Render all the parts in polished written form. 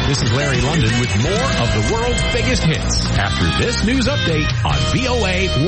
This is Larry London with more of the world's biggest hits after this news update on VOA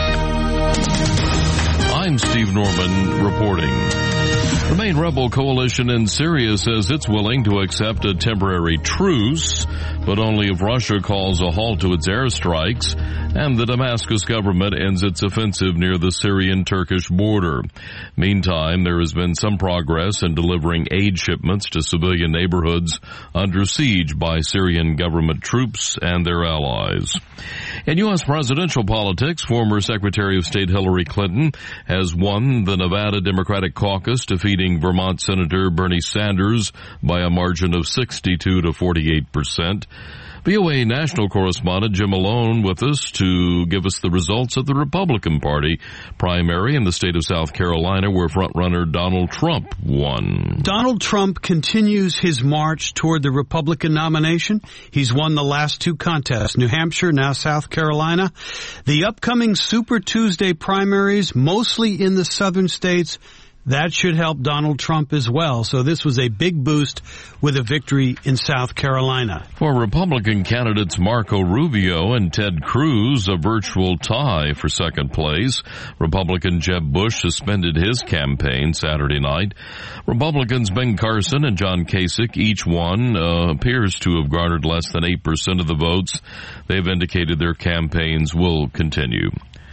1. I'm Steve Norman reporting. The main rebel coalition in Syria says it's willing to accept a temporary truce, but only if Russia calls a halt to its airstrikes and the Damascus government ends its offensive near the Syrian-Turkish border. Meantime, there has been some progress in delivering aid shipments to civilian neighborhoods under siege by Syrian government troops and their allies. In U.S. presidential politics, former Secretary of State Hillary Clinton has won the Nevada Democratic Caucus, defeating Vermont Senator Bernie Sanders by a margin of 62 to 48%. VOA national correspondent Jim Malone with us to give us the results of the Republican Party primary in the state of South Carolina, where frontrunner Donald Trump won. Donald Trump continues his march toward the Republican nomination. He's won the last two contests, New Hampshire, now South Carolina. The upcoming Super Tuesday primaries, mostly in the southern states, that should help Donald Trump as well. So this was a big boost with a victory in South Carolina. For Republican candidates Marco Rubio and Ted Cruz, a virtual tie for second place. Republican Jeb Bush suspended his campaign Saturday night. Republicans Ben Carson and John Kasich, each one appears to have garnered less than 8% of the votes. They've indicated their campaigns will continue.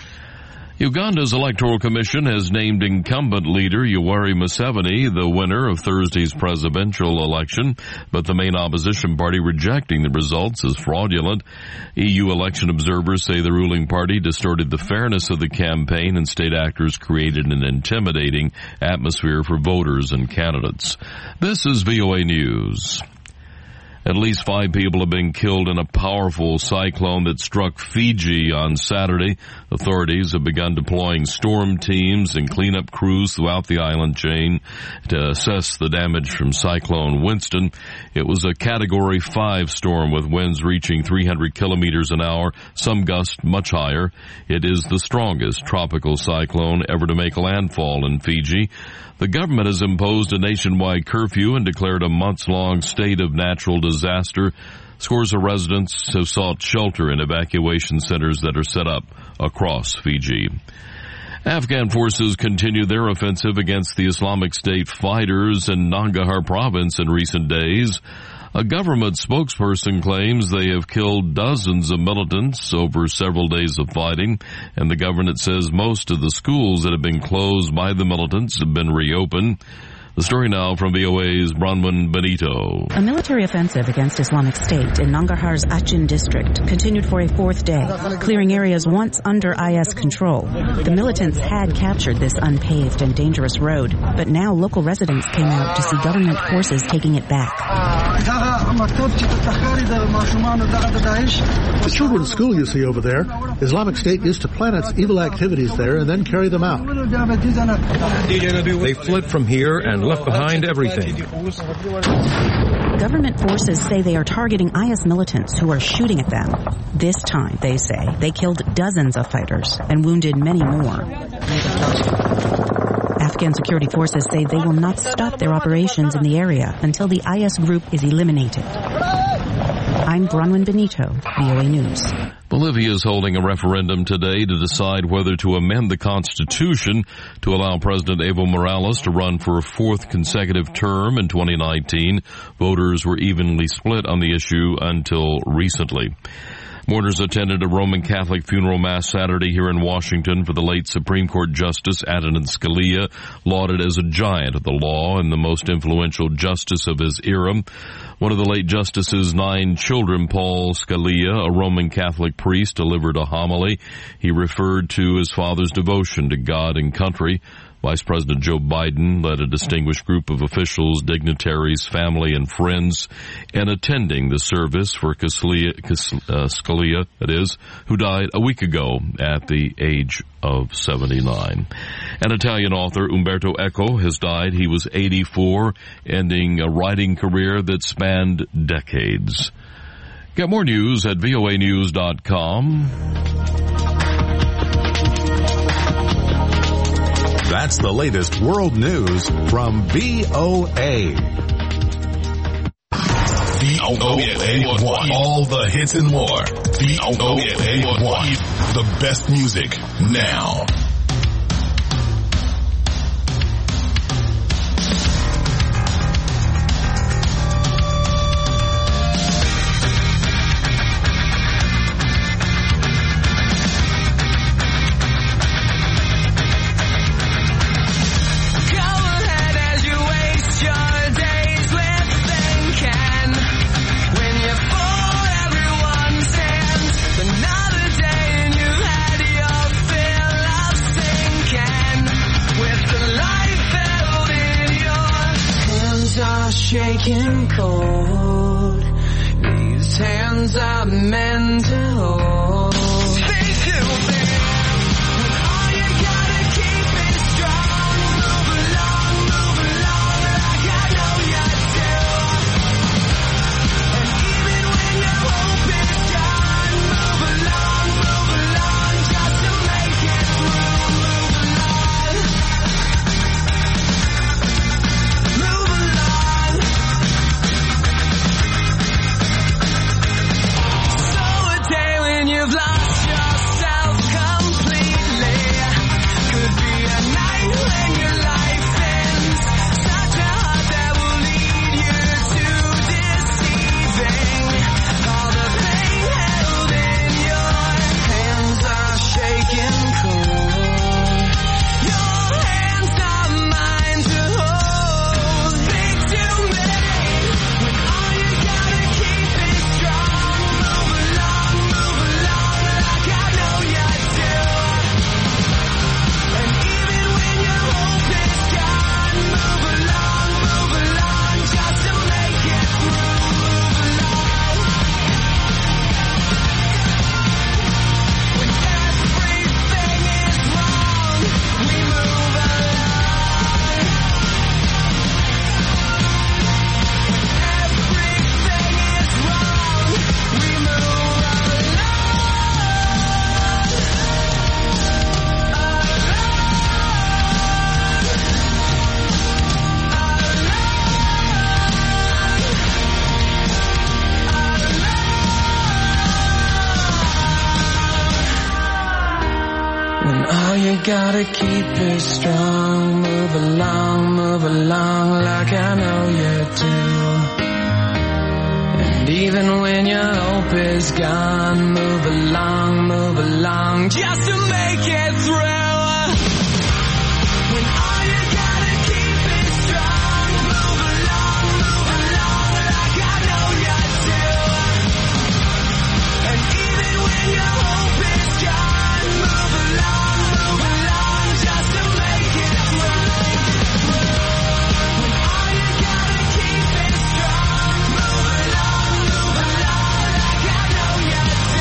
Uganda's Electoral Commission has named incumbent leader Yoweri Museveni the winner of Thursday's presidential election, but the main opposition party rejecting the results as fraudulent. EU election observers say the ruling party distorted the fairness of the campaign, and state actors created an intimidating atmosphere for voters and candidates. This is VOA News. At least 5 people have been killed in a powerful cyclone that struck Fiji on Saturday. Authorities have begun deploying storm teams and cleanup crews throughout the island chain to assess the damage from Cyclone Winston. It was a Category 5 storm with winds reaching 300 kilometers an hour, some gusts much higher. It is the strongest tropical cyclone ever to make landfall in Fiji. The government has imposed a nationwide curfew and declared a months-long state of natural disaster. Scores of residents have sought shelter in evacuation centers that are set up across Fiji. Afghan forces continue their offensive against the Islamic State fighters in Nangarhar province in recent days. A government spokesperson claims they have killed dozens of militants over several days of fighting, and the government says most of the schools that have been closed by the militants have been reopened. The story now from VOA's Bronwyn Benito. A military offensive against Islamic State in Nangarhar's Achin district continued for a fourth day, clearing areas once under IS control. The militants had captured this unpaved and dangerous road, but now local residents came out to see government forces taking it back. The children's school you see over there, Islamic State used to plan its evil activities there and then carry them out. They fled from here and left behind everything. Government forces say they are targeting IS militants who are shooting at them. This time, they say, they killed dozens of fighters and wounded many more. Afghan security forces say they will not stop their operations in the area until the IS group is eliminated. I'm Bronwyn Benito, VOA News. Bolivia is holding a referendum today to decide whether to amend the Constitution to allow President Evo Morales to run for a fourth consecutive term in 2019. Voters were evenly split on the issue until recently. Mourners attended a Roman Catholic funeral mass Saturday here in Washington for the late Supreme Court Justice Antonin Scalia, lauded as a giant of the law and the most influential justice of his era. One of the late justice's 9 children, Paul Scalia, a Roman Catholic priest, delivered a homily. He referred to his father's devotion to God and country. Vice President Joe Biden led a distinguished group of officials, dignitaries, family, and friends in attending the service for Scalia, who died a week ago at the age of 79. An Italian author, Umberto Eco, has died. He was 84, ending a writing career that spanned decades. Get more news at voanews.com. That's the latest world news from VOA. VOA1. All the hits and more. VOA1. The best music now. Shaking cold, these hands are meant to hold. Stay tuned, man. All you gotta keep is strong. Move along like I know you do. And even when your hope is gone, move along, just to make it through. Move along. You've lost yourself completely. Could be a night when your life ends. Such a heart that will lead you to deceiving. All the pain held in your hands are shaking cold. Your hands are mine to hold. Big too many, when all you gotta keep is strong. Move along like I know you do. And even when your hope is gone, move along, just to make it through. Move along. When everything is wrong, we move along. Everything is wrong, we move along. When all you gotta keep is strong, move along like I know you do. And even when your hope is gone, move along just to make it through. When all you gotta keep is strong, move along like I know you do. And even when your hope is gone, move along just to make it through. When all you gotta keep is strong, move along like I know you do.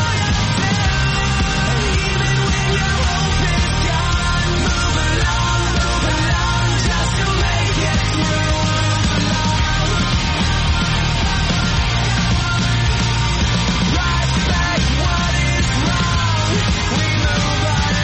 And even when your hope is gone, move along just to make it through. Right back what is wrong, we move along.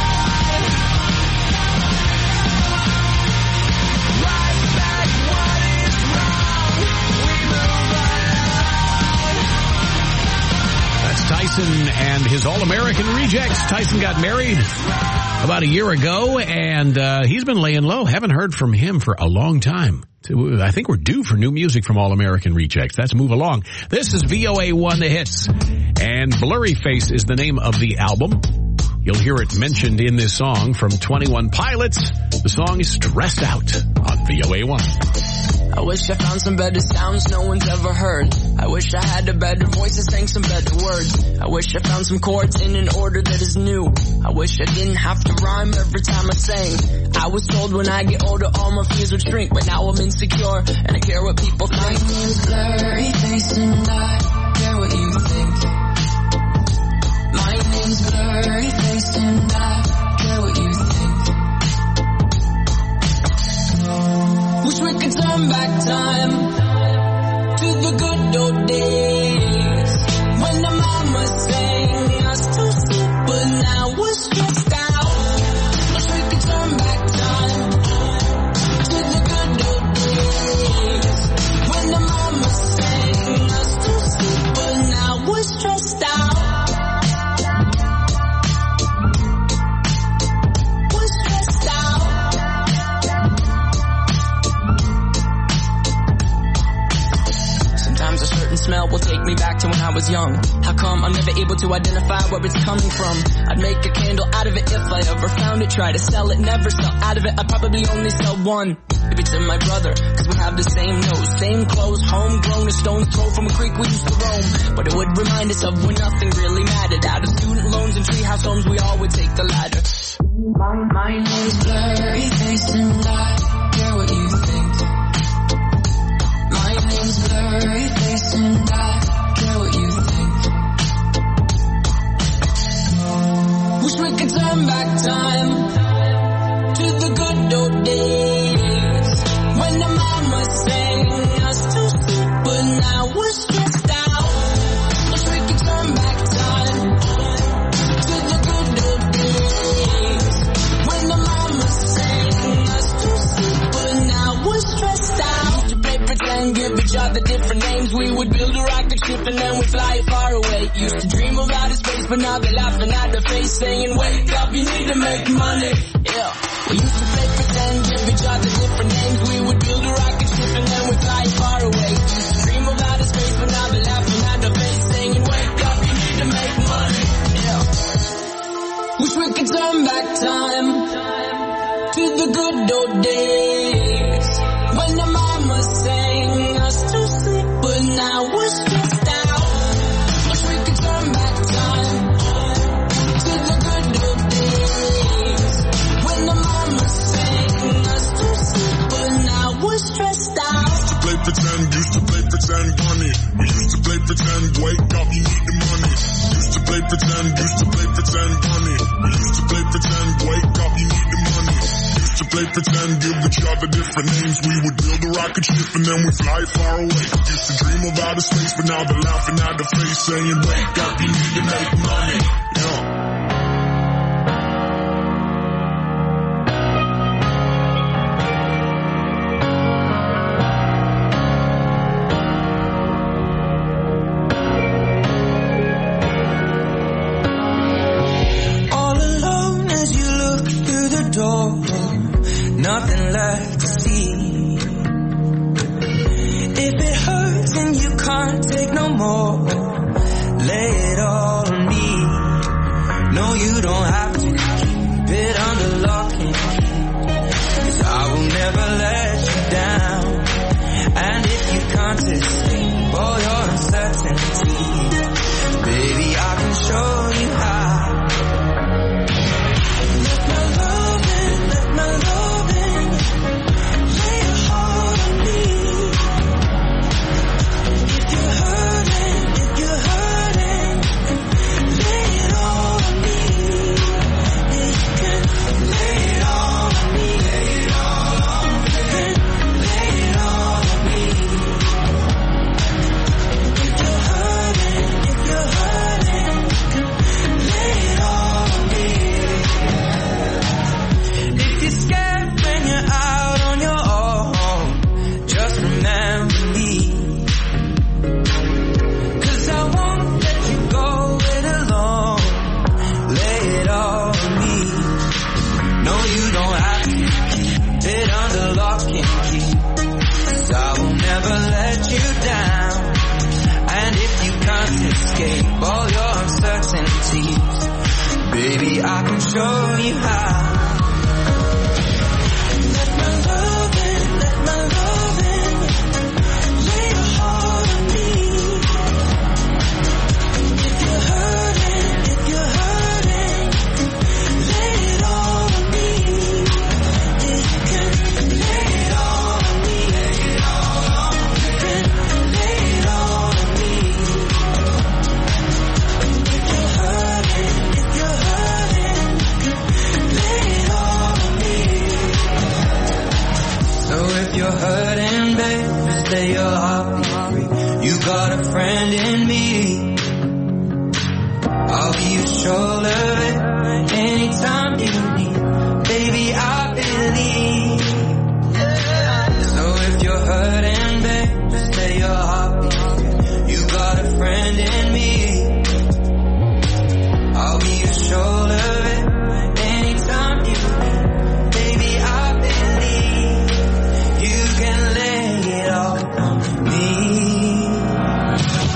Right back what is wrong, we move along. That's Tyson and his All-American Rejects. Tyson got married about a year ago, and he's been laying low. Haven't heard from him for a long time. I think we're due for new music from All-American Rejects. That's Move Along. This is VOA1 The Hits, and Blurry Face is the name of the album. You'll hear it mentioned in this song from 21 Pilots. The song is Stressed Out on VOA1. I wish I found some better sounds no one's ever heard. I wish I had a better voice that sang some better words. I wish I found some chords in an order that is new. I wish I didn't have to rhyme every time I sang. I was told when I get older all my fears would shrink, but now I'm insecure and I care what people think. My name's Blurry Face and I care what you think. My name's Blurry Face and I care what you think. Wish we could turn back time to the good old days when the mama sang us to sleep, but now we're stressed out. Wish we could turn back time to the good old days when the mama sang smell will take me back to when I was young. How come I'm never able to identify where it's coming from? I'd make a candle out of it if I ever found it. Try to sell it, never sell out of it. I'd probably only sell one. Maybe to my brother, cause we have the same nose, same clothes, homegrown, a stone's throw from a creek we used to roam. But it would remind us of when nothing really mattered. Out of student loans and treehouse homes, we all would take the ladder. My name's Blurry Face and I care what you think. My name's Blurry Face and I care what you think. Wish we could turn back time to the good old days when the mama sang us to sleep, but now we're stressed out. Wish we could turn back time to the good old days when the mama sang us to sleep, but now we're stressed out. Used to play pretend, give each other different names. We would build a rocket ship and then we'd fly far away. Used to dream of outer space, but now they're laughing at the face, saying, wake up, you need to make money. Yeah. We used to play pretend, give each other different names. We would build a rocket ship and then we'd fly far away. Used to dream of outer space, but now they're laughing at the face, saying, wake up, you need to make money. Yeah. Wish we could turn back time to the good old days when the mama sang us to sleep, but now we're stressed out. Wish we could turn back time to the good old days when the mama sang us to sleep, but now we're stressed out. Used to play pretend, bunny. We used to play pretend, wake up, you need the money. Used to play pretend, bunny. We used to play pretend, wake up, you need the money. Used to play pretend, give each other different names. We would build a rocket ship and then we fly far away. Used to dream of outer space, but now they're laughing at the face, saying, wake up, you need to make money. Yeah. Nothing left to see. If it hurts and you can't take no more, lay it all on me. No, you don't have to keep it under lock and key, 'cause I will never let you down. And if you can't escape all your uncertainty, baby, I can show you how. Let my love in, let my love in. Lay your heart on me. If you're hurting, lay it all on me. Yeah, you can lay it all on me. Lay it all on me. Lay it all on me. If you're hurting, lay it all on me. If you're scared when you're out on your own, just remember me. 'Cause I won't let you go it alone. Lay it all on me. No, you don't have to keep it under lock and key, 'cause I will never let you down. And if you can't escape all your uncertainties, baby, I can show you how. Let my love in, let my love in. Lay your heart on me. If you're hurting, lay it all on me. Yeah, you can lay it all on me. Lay it all on me. Lay it all on me. If you're hurting, lay it all on me. So if you're hurting, babe, stay your heartbeat free. You got a friend in me. I'll be your shoulder anytime you need. Baby, I believe. So if you're hurting, babe, stay your heartbeat free. You got a friend in me. I'll be your shoulder anytime you need. Baby, I believe you can lay it all on me.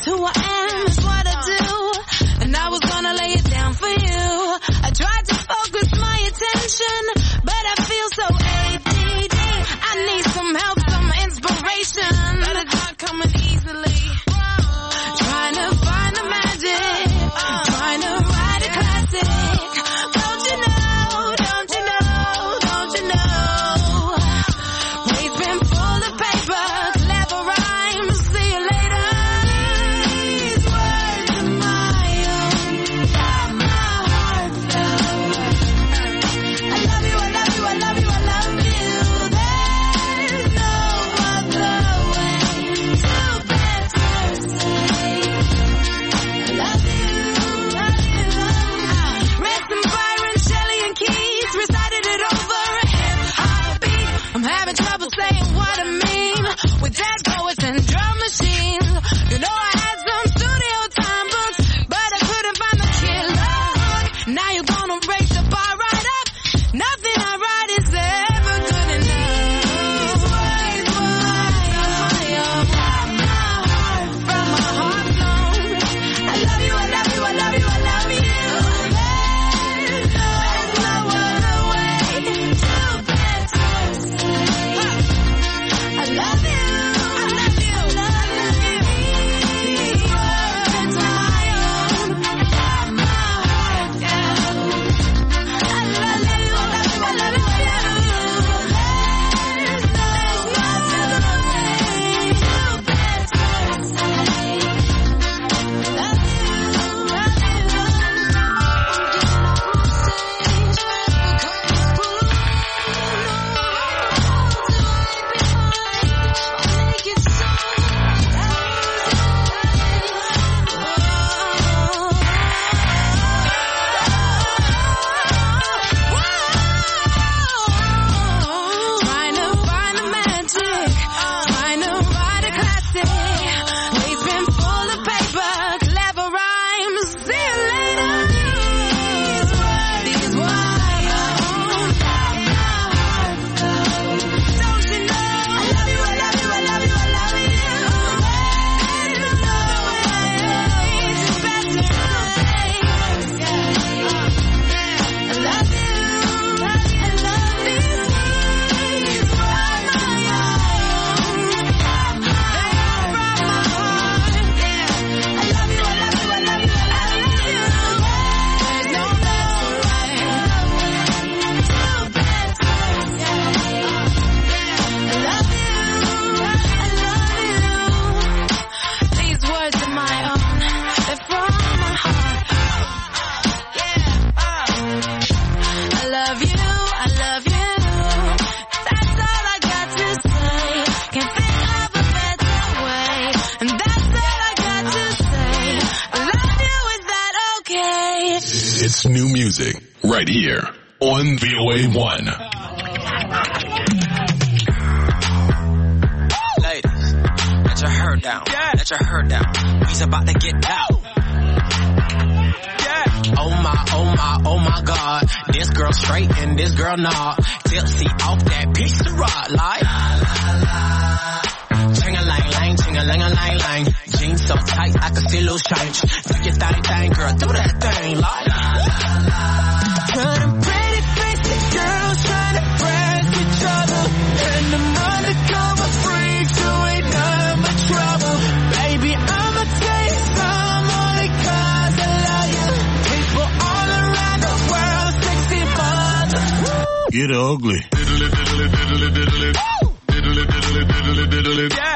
It's who I am, it's what I do. And I was gonna lay it down for you. I tried to focus my attention, but I feel so ADD. I need some help, some inspiration, but it's not coming easily. Trying to find the magic, trying to write a classic. Don't you know, don't you know, don't you know? We've been full of paper, clever rhymes. See you later. These words are my own, got my heart filled. I love you, I love you, I love you, I love you. There's no other way to better say I love you, love you, love you. Read some Byron, Shelley, and Keys, recited it over a hip-hop beat. I'm having trouble saying what I mean with dead poets and drum machines. You know I had some studio time books, but I couldn't find the killer hook. Now you're gonna raise the bar right up. Nothing I write is ever good enough. These words got my heart from my heart blown. I love you, I love you, I love you, I love you. There's no other way to better say I love you, I love you, I love you. These words are my own, got my heart down. I love you, I love you, I love you, I love you. There's no other way to better say love Trying to find the magic, trying to write a classic. We've been full of paper, clever rhymes. See you later. These words got my heart filled. Don't you know? I love you, I love you, I love you, I love you. There's no way to better say I love you, I love you. These words are my own, got my heart from my heart. I love you, I love you, I love you, I love you. There's no better way to better say I love you, I love you. These words are my own, they're from my heart. I love you, I love you. That's all I got to say. Can't think of a better way. And that's all I got to say. I love you, is that okay? It's new music right here on VOA1. Ladies, let your hair down. Let your hair down. We's about to get out. Oh my God. This girl straight and this girl nah. Tipsy off that piece of rock like. Ching-a-lang-lang, ching-a-lang-a-lang-lang. Jeans so tight I can see loose change. Do your thing, girl, do that thing like. Turning pretty faces, girls trying to press each other. And them undercover freaks who ain't none but trouble. Baby, I'ma tell you some only 'cause I love you. People all around the world, sexy mothers. Get ugly. Yeah.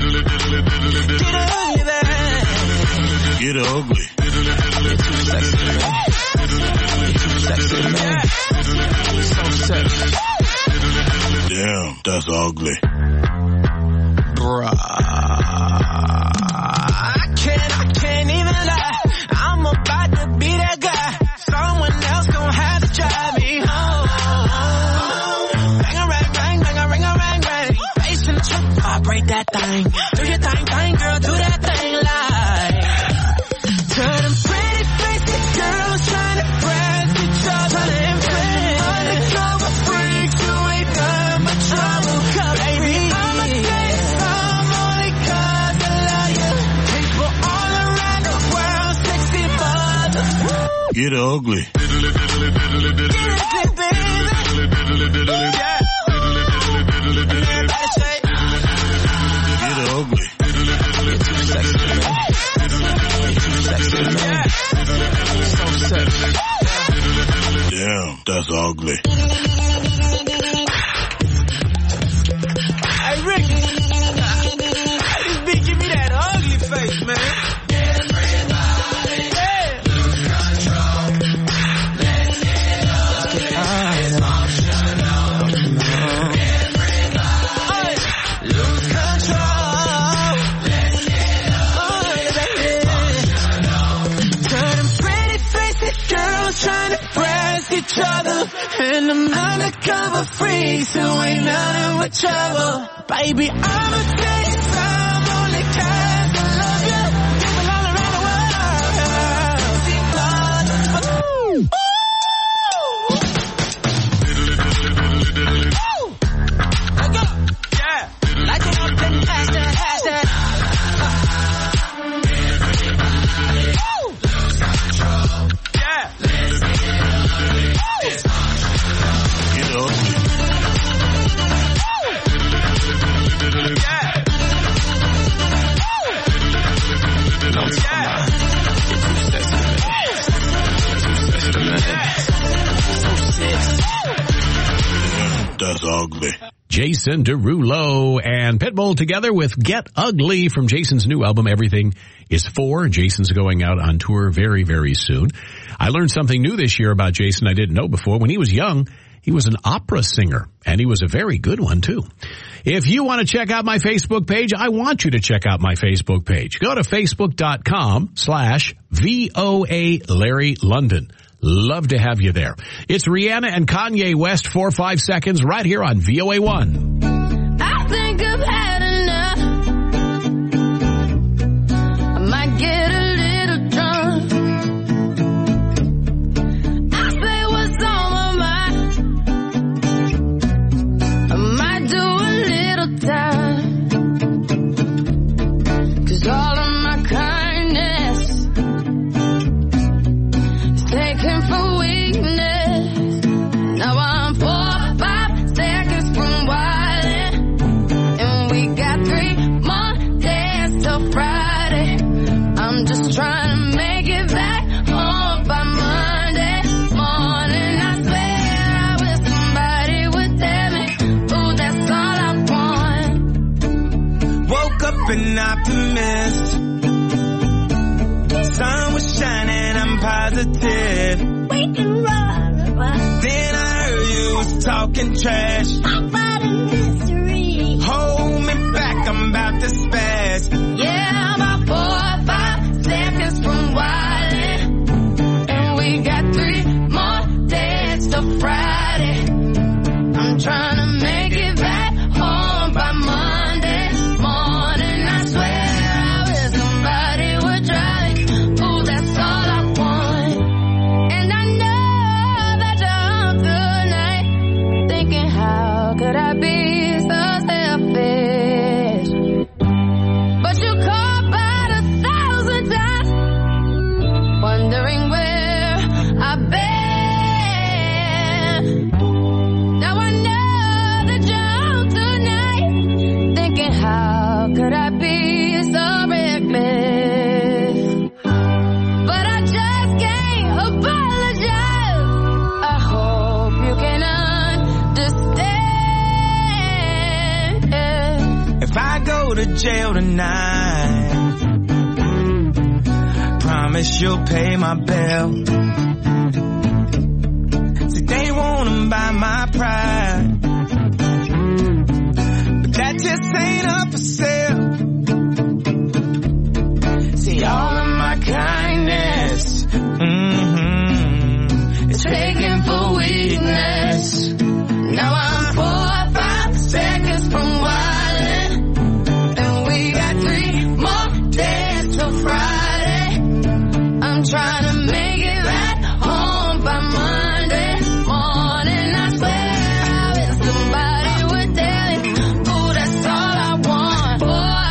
Get ugly, Get ugly. You're too sexy, man. You're too sexy, man. So sexy. Damn, that's ugly. Bruh. I can't even lie. I'm about to be that guy. Someone else gon' have to drive me home. Bang a rang, rang, bang a ring a rang, rang. Bass in the truck, vibrate that thing. Do your thing, girl, do that thing like. To them pretty faces, girls trying to press each other. Undercover freaks who ain't done but trouble. Baby, I'ma tell you some only 'cause I love you. People all Get ugly. Get ugly. You're too sexy to me. You're too sexy to me. So sexy. Damn, that's ugly. Hey, Ricky. Hey, this beat give me that ugly face, man. Each other, and I'm undercover freak, so ain't nothing but trouble. Baby, I'ma take some only cause I love you. People all around the world. I go, yeah, like it up and hashtag. That's ugly. Jason Derulo and Pitbull together with Get Ugly from Jason's new album, Everything is For. Jason's going out on tour very, very soon. I learned something new this year about Jason I didn't know before. When he was young, he was an opera singer, and he was a very good one, too. If you want to check out my Facebook page, I want you to check out my Facebook page. Go to facebook.com/VOA Larry London. Love to have you there. It's Rihanna and Kanye West, 4 or 5 seconds, right here on VOA1. I think I've had enough. I might get a little drunk. I say what's on my mind. I might do a little time. 'Cause all of my kindness is taken for weakness. Now I'm 4 or 5 seconds from wildin', and we got 3 more days till Friday. I'm just trying to make it back home by Monday morning. I swear I wish somebody would tell me, ooh, that's all I want. Woke up an optimist. Sun was shining, I'm positive. We can run. Then I heard you was talking trash. About a mystery. Hold me back, I'm about to spaz. Yeah, I'm about 4 or 5 seconds from wildin', and we got 3 more days till Friday. I'm trying to make it back home by Monday morning. I swear I wish somebody would try me. Ooh, that's all I want. And I know that you're up tonight, thinking how could I be so selfish? But you called about 1,000 times, wondering where I've been. Now I know that you're up tonight, thinking how could I be so reckless? But I just can't apologize. I hope you can understand. If I go to jail tonight, promise you'll pay my bail. See, they wanna buy my pride, but that just ain't up for sale. See, all of my kindness, it's taken for weakness. Now I'm 4 or 5 seconds from wildin', and we got 3 more days till Friday. I'm trying to make it back home by Monday morning. I swear I wish somebody would tell me, ooh, that's all I want. 4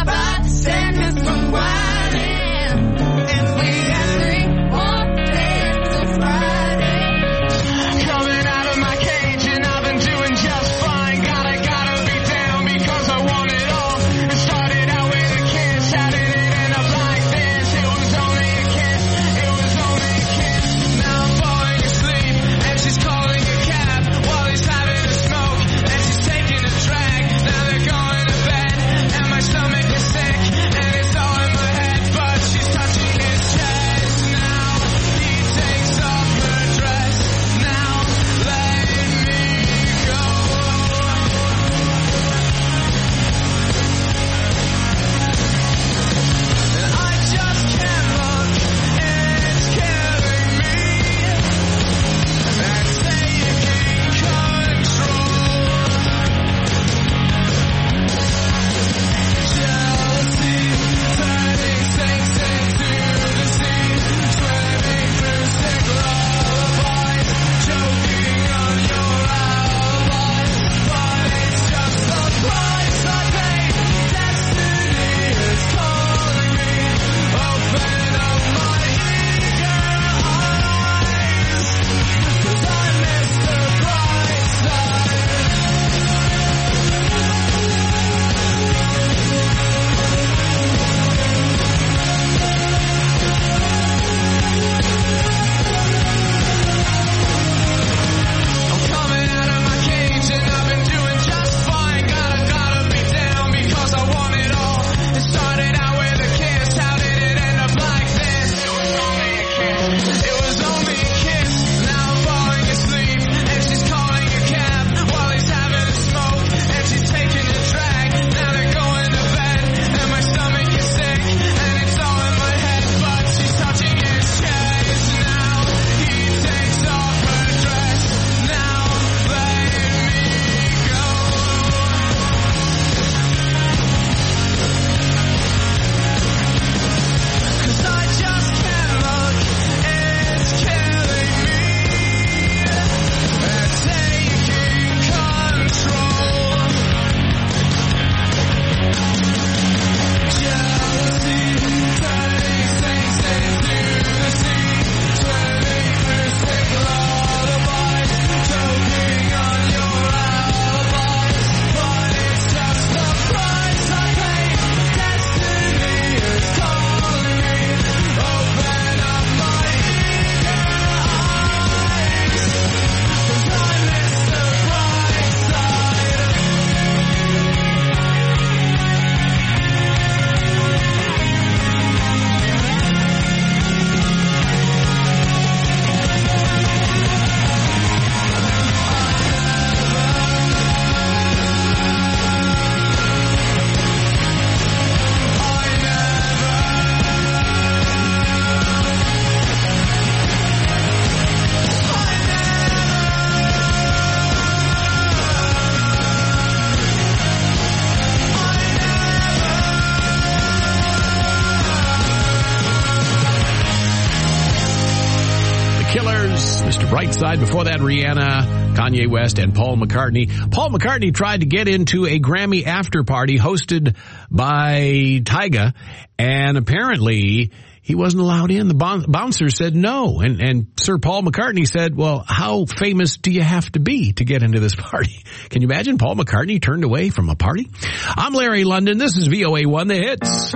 Years, Mr. Brightside. Before that, Rihanna, Kanye West, and Paul McCartney. Paul McCartney tried to get into a Grammy after party hosted by Tyga, and apparently he wasn't allowed in. The bouncer said no. And Sir Paul McCartney said, well, how famous do you have to be to get into this party? Can you imagine Paul McCartney turned away from a party? I'm Larry London. This is VOA1 The Hits.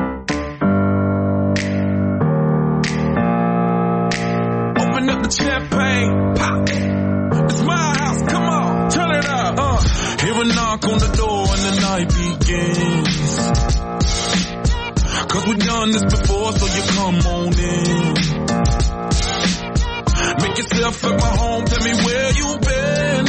Open up the champagne, pop. It's my house, come on, turn it up. Hear a knock on the door and the night begins. Cause we've done this before, so you come on in. Make yourself at my home, tell me where you've been.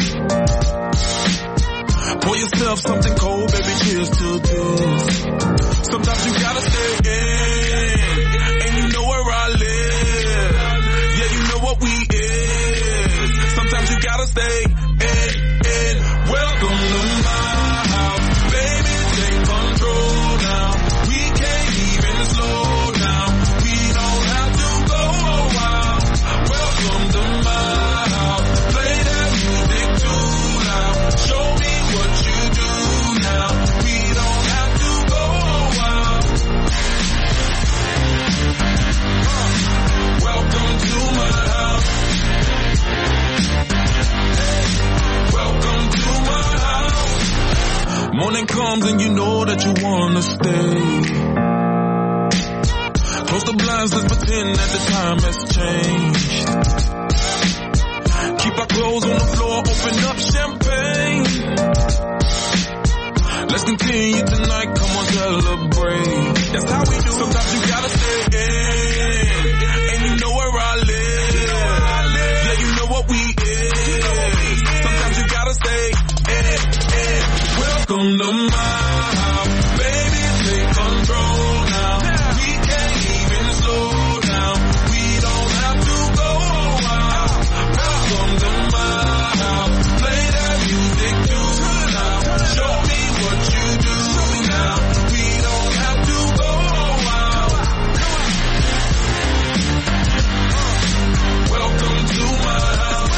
Pour yourself something cold, baby, cheers to this. Sometimes you gotta stay in, and you know where I live. Yeah, you know what we is. Sometimes you gotta stay in. Welcome to my house, baby, take control now. We can't even slow down. We don't have to go a while. Welcome to my house. Play that music too loud. Show me what you do now. We don't have to go a while. Welcome to my house. Welcome to my house. Morning comes and you know that you wanna stay. Close the blinds, let's pretend that the time has changed. Keep our clothes on the floor, open up champagne. Let's continue tonight, come on, celebrate. That's how we do. Sometimes you gotta stay in, and you know where I live. Yeah, you know what we is. Sometimes you gotta stay in. Welcome to my house, baby, take control now. We can't even slow down. We don't have to go a while. Welcome to my house, play that music too loud. Show me what you do now. We don't have to go a while. Welcome to my house.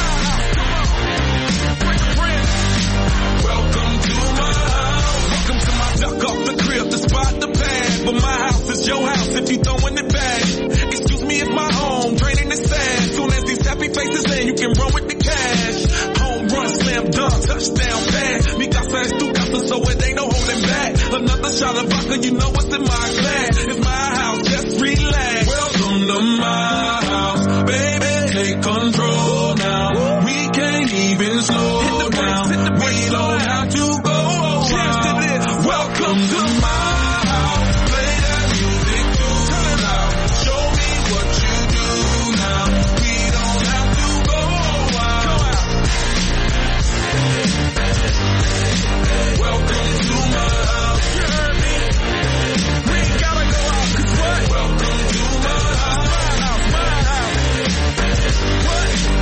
Welcome to my house. Welcome to my duck off the crib, the spot, the pad. But my house is your house if you throwing it back. Excuse me, it's my home, draining the sand. Soon as these happy faces land, you can run with the cash. Home run, slam dunk, touchdown pass. Mi casa es tu casa, so it ain't no holding back. Another shot of vodka, you know what's in my glass. It's my house, just relax. Welcome to my house, baby, take control now. We can't even slow down. We don't have to go a while. Welcome to my house, play that music too loud. Show me what you do now. We don't have to go a while. Welcome to my house. You heard me? We ain't gotta go out, 'cause what? Welcome to my house. My house, my house. What?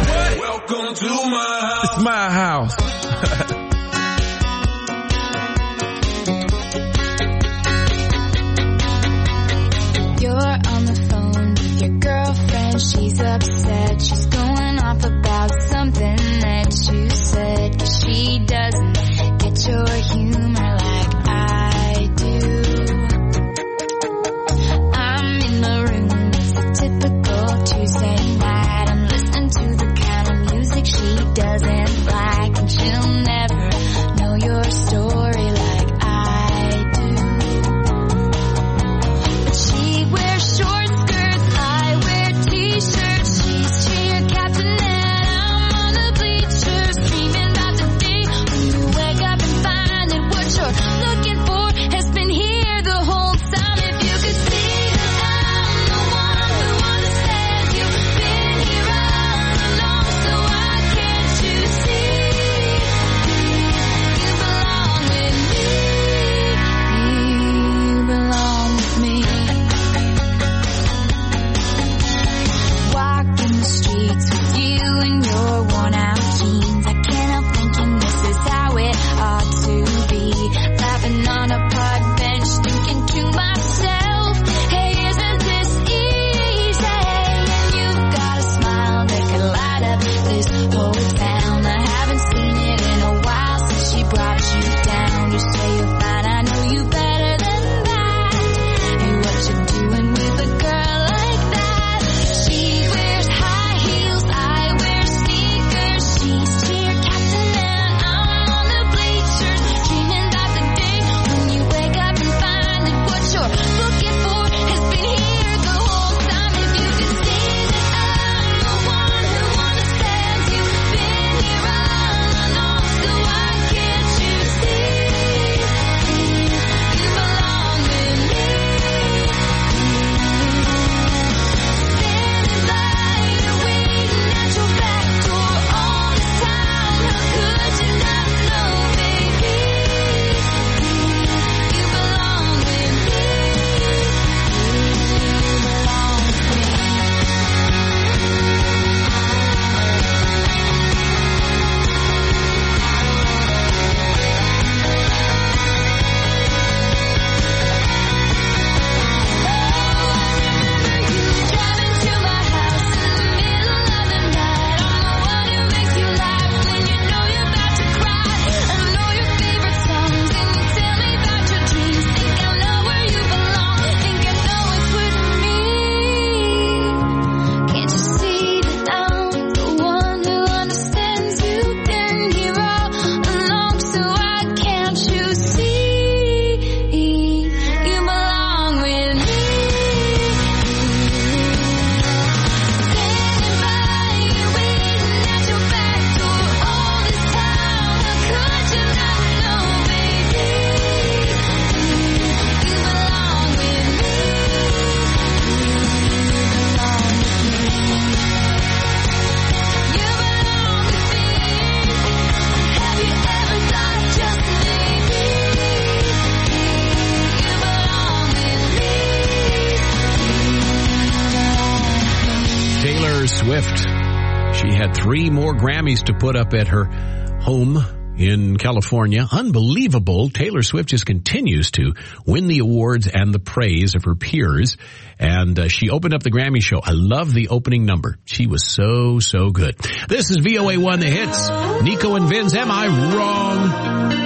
Swift. She had 3 more Grammys to put up at her home in California. Unbelievable. Taylor Swift just continues to win the awards and the praise of her peers. And she opened up the Grammy show. I love the opening number. She was so, so good. This is VOA1 The Hits. Nico and Vince, am I wrong?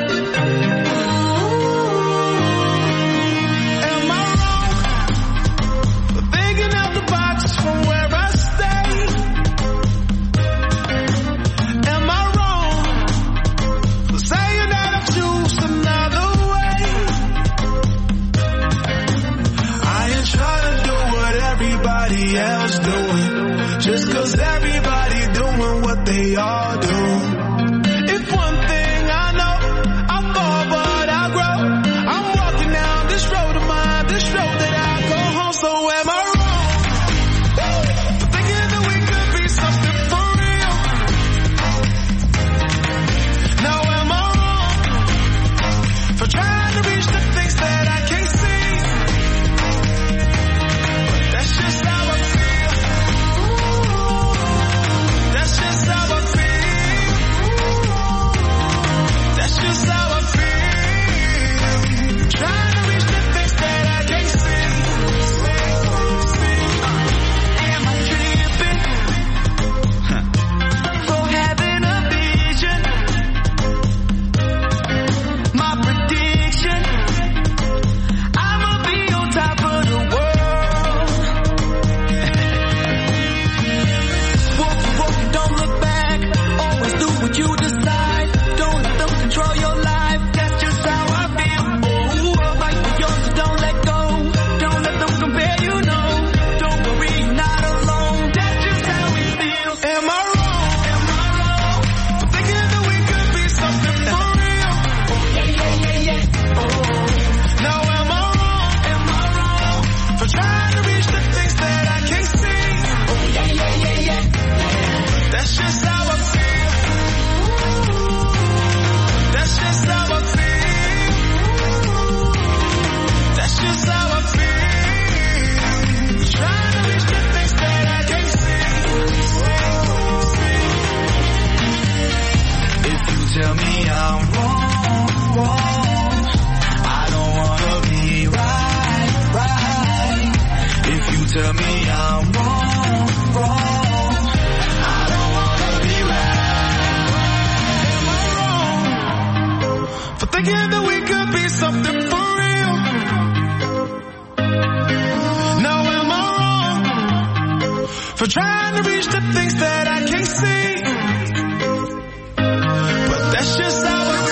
Else doing just cause everybody doing what they all do. If one thing I know, I fall but I grow. I'm walking down this road of mine, this road that I go home. So am I wrong? Thinking that we could be something for real. Now am I wrong for trying to reach the things that I can't see? That's just how I feel. That's just how I feel. That's just how I feel. Trying to reach the things that I can't see. Am I tripping for having a vision? My prediction, I'ma be on top of the world. Don't look back, always do what you decide. Don't let them control your life, that's just how I feel. Oh, fight for yours, so don't let go. Don't let them compare, you know. Don't worry, you're not alone. That's just how we feel. Am I wrong for thinking that we could be something for real? Yeah. Oh. Now am I wrong for trying to reach the things that I can't see? Yeah. That's just how I feel. That's just how I feel. That's just how I feel. Trying to reach the things that I can't see. If you tell me I'm wrong, I don't wanna be right. If you tell me I'm wrong, I don't wanna be right. Am I wrong for thinking that we could be something for real? Now am I wrong for trying to reach the things that I can't see? But that's just how I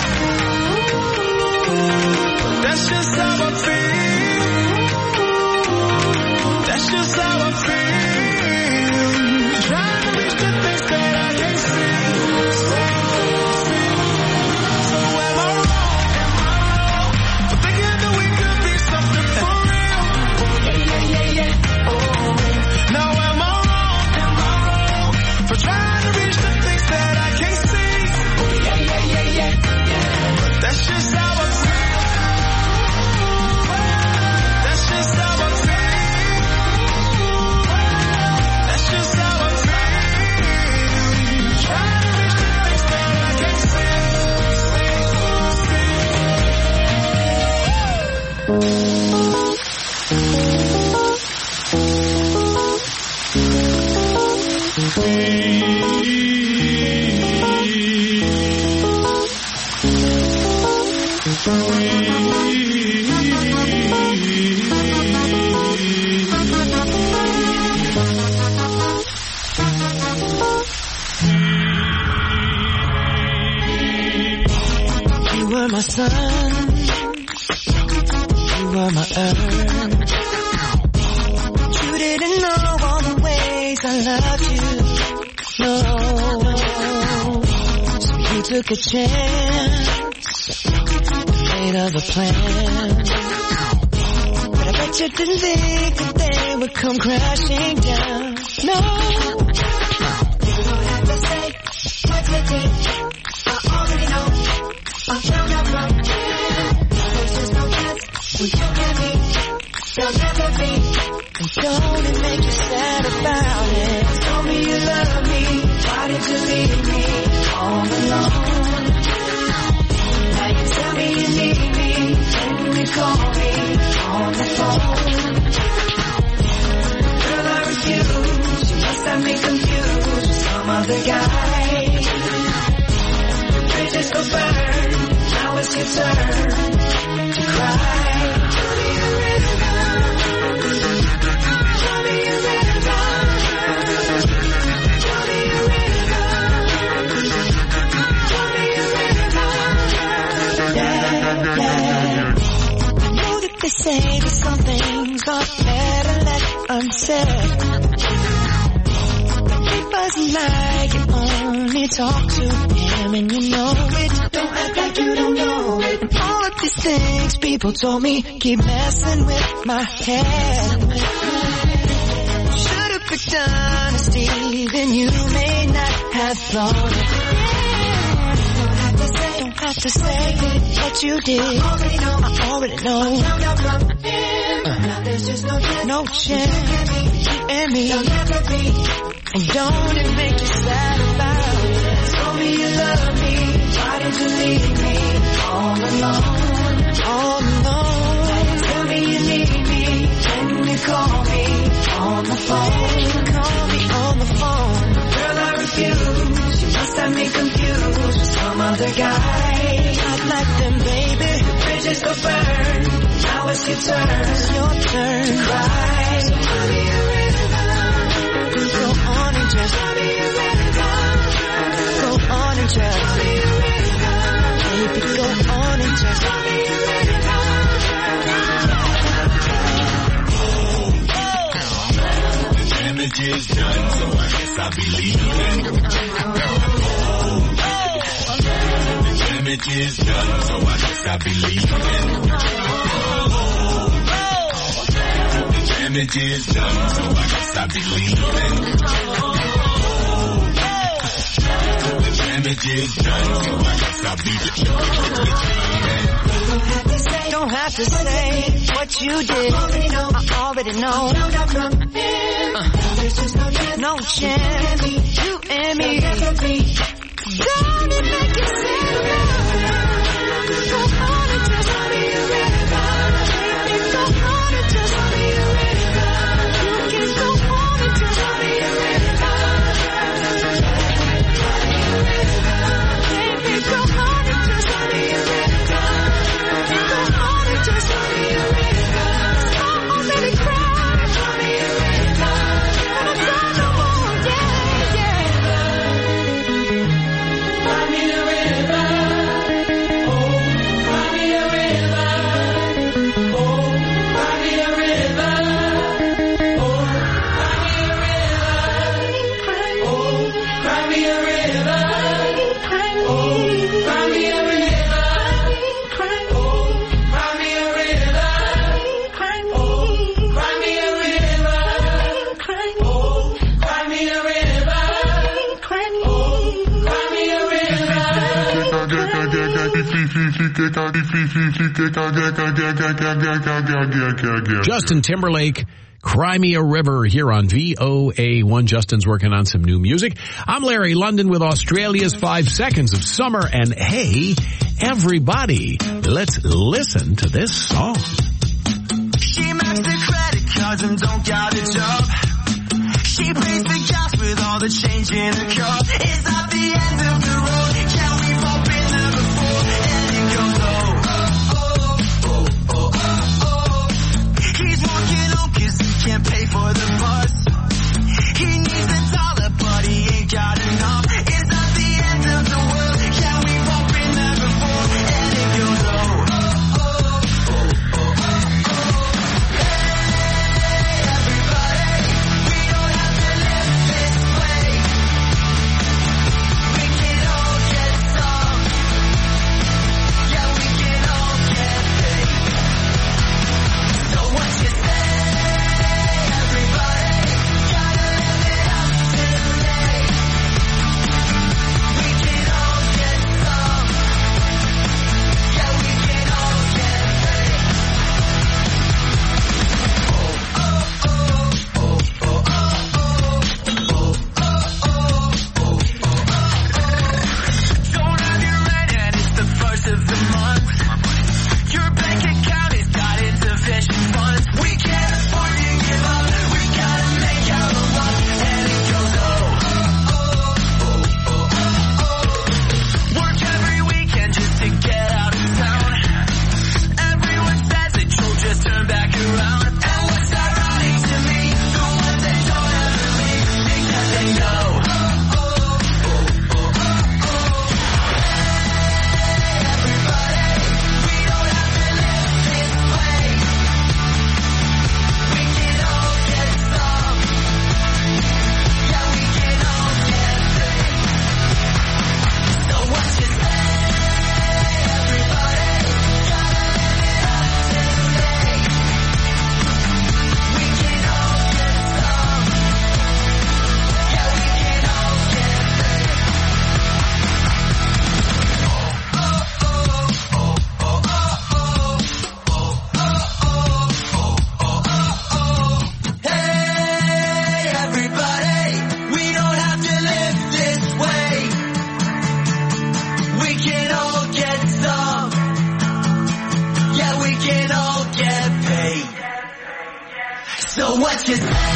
feel. That's just how I feel. That's just how I feel. Trying to reach the things that I can't see. So am I wrong for thinking that we could be something for real? Yeah. Oh. Now am I wrong for trying to reach the things that I can't see? Yeah. But that's just how I feel. That's just how I feel. That's just how I feel. Trying to reach the things that I can't You were my sun, you were my earth. You didn't know all the ways I loved you, no. So you took a chance, made other plans. But I bet you didn't think that they would come crashing down, no. You don't have to say what you did, I already know. I found out wrong. There's just no chance we don't get me. There'll never be Don't it make you sad about it? Tell me you love me. Why did you leave me all alone? Now you tell me you need me. Can you call me on the phone? Girl, I refuse. You must have me confused with some other guy. Your bridges go burn. Now it's your turn to cry. They say that some things are better left unsaid. It wasn't like you only talk to him and you know it. Don't act like you don't know it. All of these things people told me keep messing with my head. Should've picked honesty, then you may not have thought it. Don't have to say what you did. I already know. There's just no chance. You and me. And don't it make you sad about it? Tell me you love me. Why did you leave me all alone? All alone. Tell me you need me. Can you call me on the phone? Call me on the phone. Girl, I refuse. You must have me confused with some other guy. Not like them, baby. The bridges go burn. Now it's your turn. It's your turn to cry. So tell me a river. Go on and just tell me a river. Go on and just tell me a river. Baby, go on and just tell me a river. The damage is done, so I guess I'll be leaving. The damage is done, so I guess I'll be leaving. The damage is done, so I guess I'll be leaving. The damage is done, so I guess I'll be leaving. Don't have to say what you did. I already know. No chance. You and me. Don't it make you sad? Go on and just be a river. Go on and just be a river. You can go on and just be a river. Baby, go on and just be a river. Go on and just be a river. I already cried. Be a river. But I'm done no more. Yeah, yeah. Find me a river. Oh, find me a river. Oh, find me a river. Oh, find me a river. Oh, find me a river. Oh, find me a river. Oh, find me a river. Oh, find me a river. Oh, find me a river. Oh, find me a river. Justin Timberlake, Cry Me a River here on VOA1. Justin's working on some new music. I'm Larry London with Australia's 5 Seconds of Summer. And hey, everybody, let's listen to this song. She maxed the credit cards and don't got a job. She pays the gas with all the change in her car. Is that the end of the road? Yeah, we've all been there before. And it goes, he's walking home 'cause he can't pay for the bus. He needs a dollar, but he ain't got enough. Is that the end of the world? Yeah, we've all been there before. And it goes, hey, everybody, we don't have to live this way. So what you say?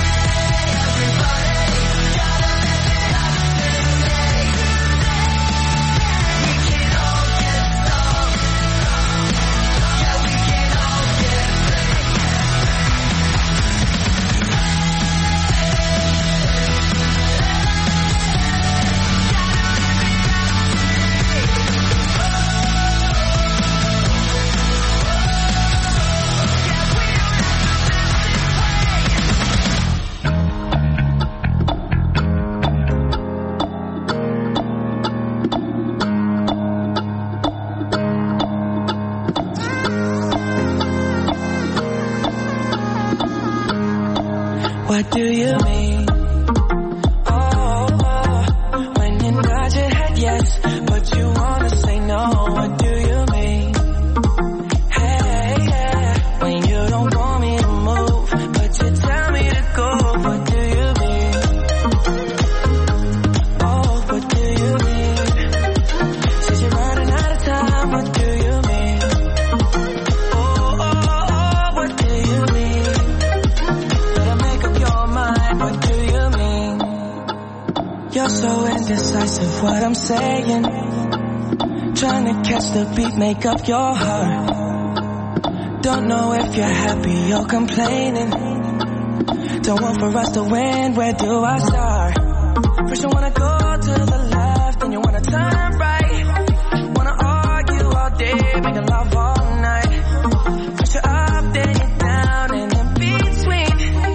What do you mean? Oh, when you nod your head yes, but you wanna say no. What do you mean? Hey, yeah, when you don't want me to move, but you tell me to go. What do you mean? Oh, what do you mean? Since you're running out of time, what do you mean? Oh, what do you mean? What do you mean? You're so indecisive, what I'm saying. Trying to catch the beat, make up your heart. Don't know if you're happy or complaining. Don't want for us to win, where do I start? First you wanna go to the left, then you wanna turn right. Wanna argue all day, making love all night. First you're up, then you're down, and in between.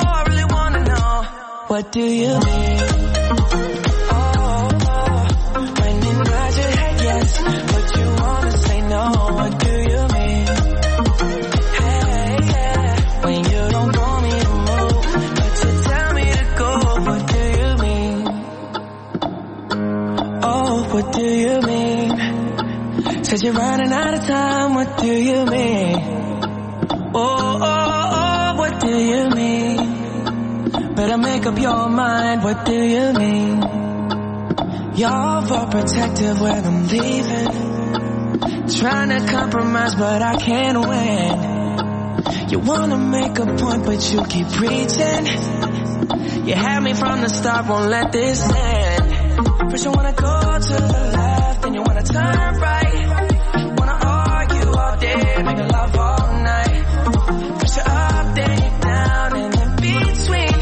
What do you mean? Oh, when you nod your head yes, but you wanna say no. What do you mean? Hey, yeah, when you don't want me to move, but you tell me to go. What do you mean? Oh, what do you mean? Said you're running out of time. What do you mean? Oh, what do you mean? Better make up your mind, what do you mean? You're overprotective when I'm leaving. Trying to compromise, but I can't win. You wanna make a point, but you keep preaching. You had me from the start, won't let this end. First you wanna go to the left, then you wanna turn right. Wanna argue all day, make love all night. First you're up, then you're down, and in between.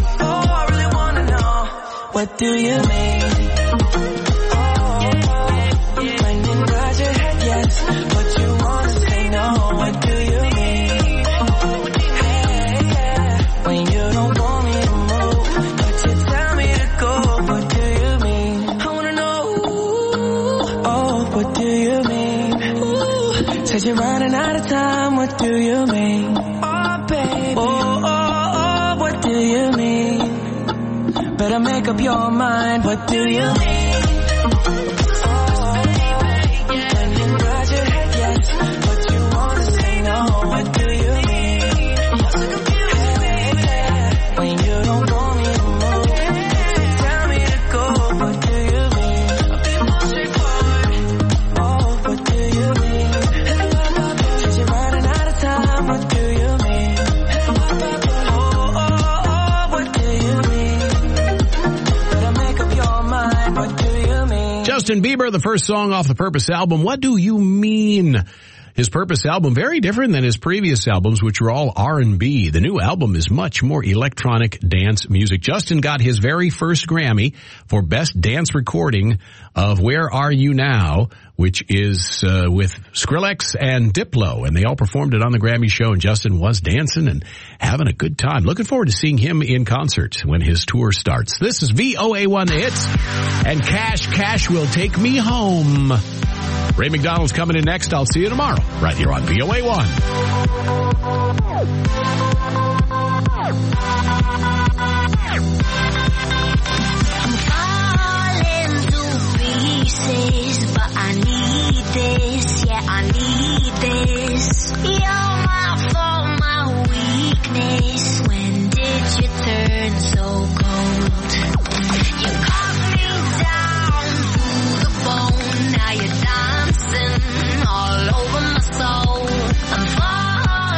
What do you mean? Oh, when you nod your head yes, but you wanna say no. What do you mean? Hey, yeah, when you don't want me to move, but you tell me to go. What do you mean? I wanna know. Oh, what do you mean? Said you're running out of time. What do you mean? Oh, baby. Oh, what do you mean? Better make up your mind, what do you mean? Oh, when you nod your head yes, but you wanna say no. What do you mean? Hey, yeah, when you don't want me to move, you tell me to go. What do you mean? I'll be more straightforward. Oh, what do you mean? Since you're running out of time, what do you mean? Oh, what do you mean? Justin Bieber, the first song off the Purpose album, What Do You Mean? His Purpose album, very different than his previous albums, which were all R&B. The new album is much more electronic dance music. Justin got his very first Grammy for Best Dance Recording of Where Are You Now, which is with Skrillex and Diplo, and they all performed it on the Grammy show, and Justin was dancing and having a good time. Looking forward to seeing him in concert when his tour starts. This is VOA1 The Hits, and Cash Will Take Me Home. Ray McDonald's coming in next. I'll see you tomorrow, right here on VOA1. I'm falling to pieces, but I need this, yeah, I need this. You're my fault, my weakness. When did you turn so cold? You cut me down to the bone. Now you're dancing all over my soul. I'm falling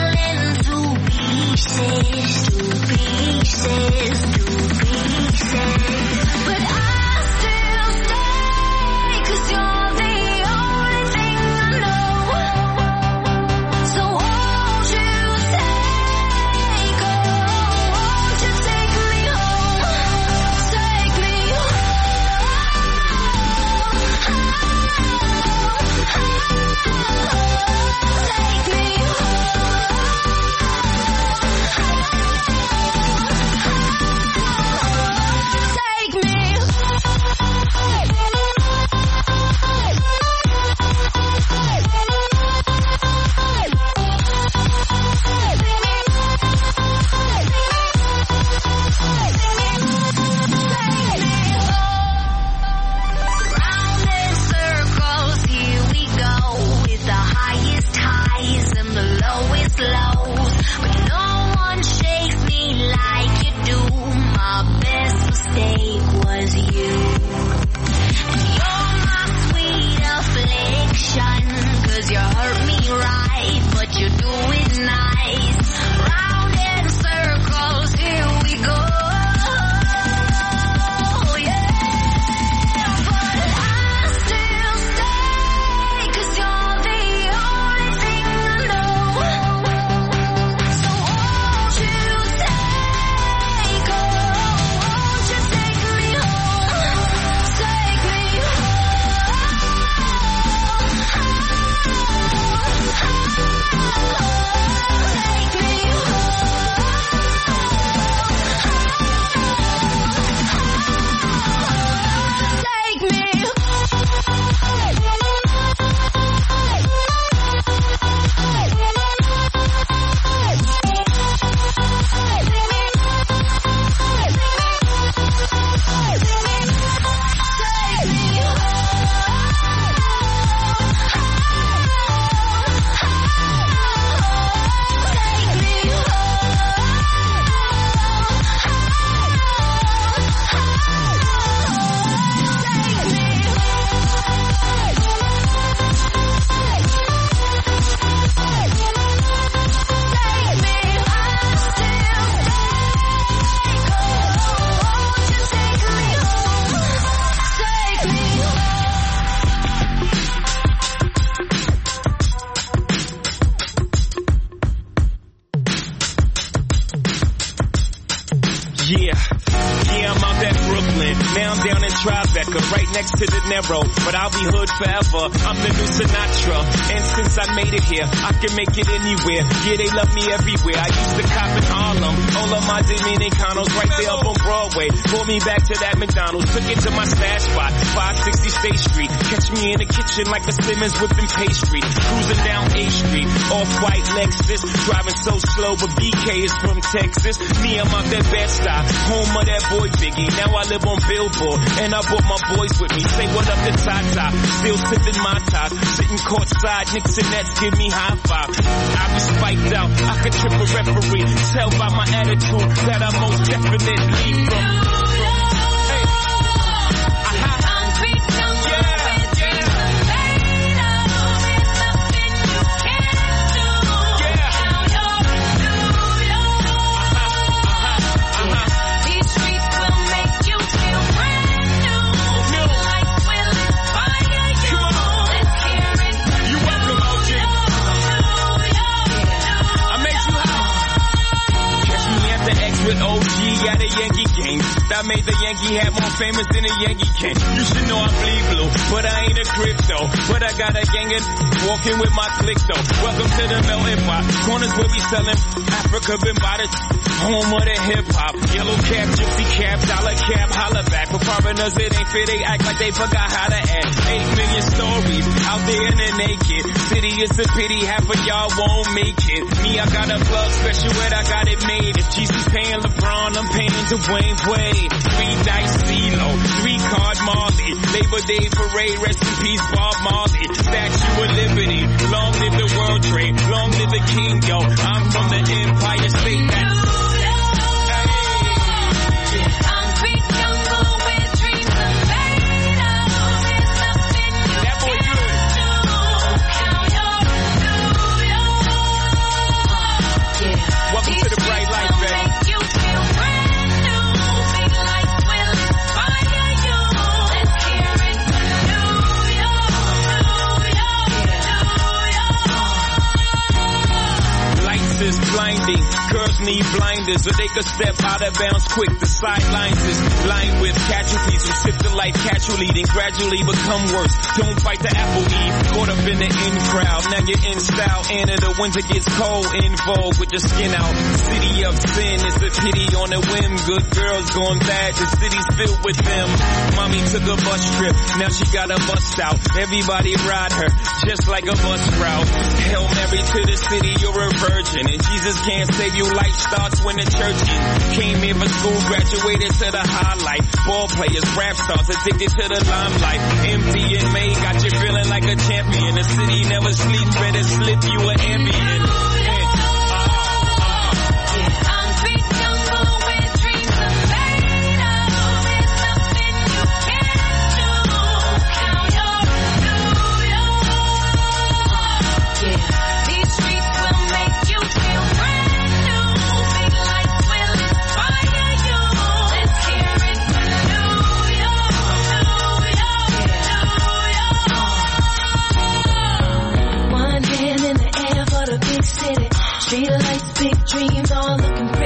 Yeah, I'm out at Brooklyn. Now I'm down in Tribeca, right next to De Niro. But I'll be hood forever. I'm the new Sinatra. And since I made it here, I can make it anywhere. Yeah, they love me everywhere. I used to cop in Harlem. All of my Dominicanos right there up on Broadway. Pulled me back to that McDonald's. Took it to my stash spot, 560 State Street. Catch me in the kitchen like a Simmons whipping pastry. Cruising down A Street, off-white Lexus. Driving so slow, but BK is from Texas. Me, I'm out that Bed-Stuy, home of that boy Biggie. Now I live on Billboard, and I brought my boys with me. Say what up to Tata, still sipping my top. Sitting courtside, Knicks and Nets give me high five. I be spiked out, I could trip a referee. Tell by my attitude that I most definitely from. With OG at a Yankee game. That made the Yankee hat more famous than a Yankee can. You should know I bleed blue, but I ain't a crypto. But I got a gang of walking with my click though. Welcome to the melting pot. Corners where we selling Africa been by the home of the hip hop. Yellow cap, gypsy cap, dollar cap, holla back. For foreigners it ain't fair, they act like they forgot how to act. 8 million stories out there in the naked city. It's a pity half of y'all won't make it. Me, I got a plug special and I got it made. If GC's paying LeBron, I'm paying Dwayne Wade. 3 dice CeeLo, 3 card Marley. Labor Day parade, rest in peace Bob Marley. Statue of Liberty, long live the World Trade, long live the King, yo. I'm from the Empire State. Welcome to the bright light, baby. Lights is blinding, girls need blinders, or they could step out of bounds quick. The sidelines is lined with casualties who sip the life casually, then gradually become worse. Don't fight the apple eve, caught up in the in crowd. Now you're in style, and in the winter gets cold, in vogue with your skin out. City of sin, it's a pity on a whim. Good girls going bad, the city's filled with them. Mommy took a bus trip, now she got a bust out. Everybody ride her, just like a bus route. Hail Mary to the city, you're a virgin, and Jesus can't save you. Life starts when the church ends. Came here for school, graduated to the highlight. Ball players, rap stars, addicted to the limelight. Empty in May, got you feeling like a champion. The city never sleeps, better slip you an ambient. Street lights, big dreams, all looking